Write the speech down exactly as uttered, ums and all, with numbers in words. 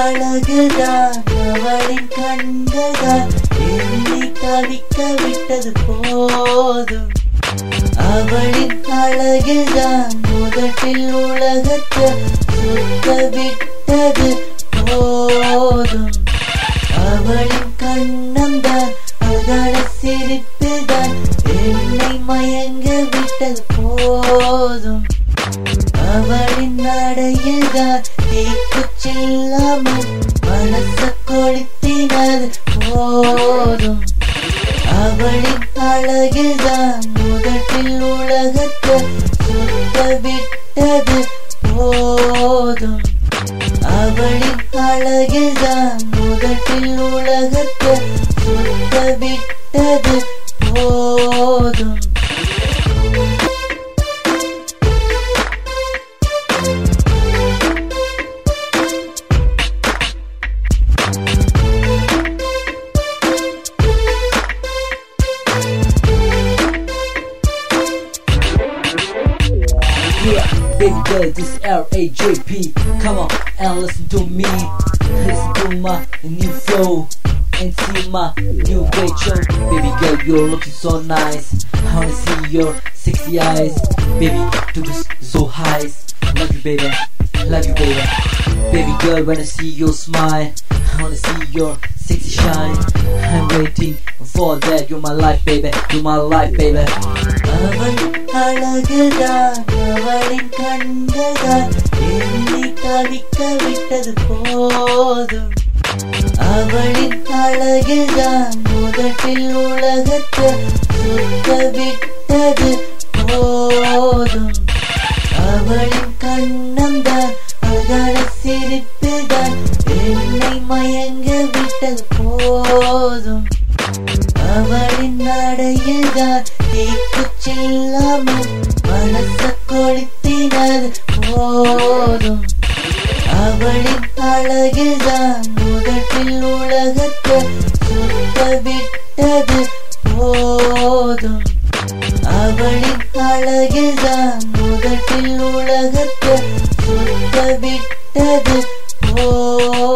அழகுதான் அவளின் கண்கள்தான் என்னை தவிக்க விட்டது போதும். அவளின் அழகுதான் முதலில் உலகத்தை சுத்த விட்டது போதும். அவளின் கண்ணம்தான் அழகான சிரிப்புதான் என்னை மயங்க விட்டது போதும். அவளின் நடையில்தான் தீக்குச்சில்லாமல் மனச கொளுத்தினது போதும். அவளின் அழகுதான் முதலில் உலகத்தை சுத்த விட்டது போதும். அவளின் அழகுதான் முதலில் உலகத்தை சுத்த விட்டது போதும். Baby girl, this is L A J P. Come on and listen to me. Listen to my new flow and see my new great show. Baby girl, you're looking so nice. I wanna see your sexy eyes. Baby, to be so high. Love you, baby. Love you, baby. Baby girl, when I see your smile, I wanna see your sexy shine. I'm waiting for that. You're my life, baby. You're my life, baby. அவள் அழகுதான் அவளின் கண்கள்தான் என்னை தவிக்க விட்டது போதும். அவளின் அழகுதான் முதலில் உலகத்தை சுத்த விட்டது போதும். அவளின் கண்ணம்தான் அழகான சிரிப்புதான் என்னை மயங்க விட்டது போதும். அவளின் நடையில்தான் தீக்குச்சில்லாமல் மனச கொளுத்தினது போதும். அவளின் அழகுதான் முதலில் உலகத்தை சுத்த விட்டது போதும். அவளின் அழகுதான் முதலில் உலகத்தை சுத்த விட்டது போதும்.